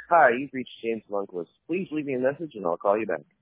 Hi, you've reached James Lundquist. Please leave me a message and I'll call you back.